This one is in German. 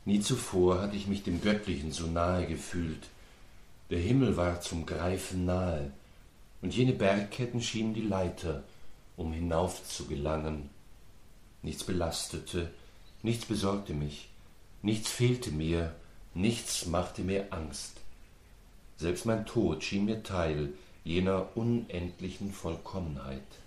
Nie zuvor hatte ich mich dem Göttlichen so nahe gefühlt. Der Himmel war zum Greifen nahe, und jene Bergketten schienen die Leiter, um hinauf zu gelangen. Nichts belastete, nichts besorgte mich, nichts fehlte mir, nichts machte mir Angst. Selbst mein Tod schien mir Teil jener unendlichen Vollkommenheit.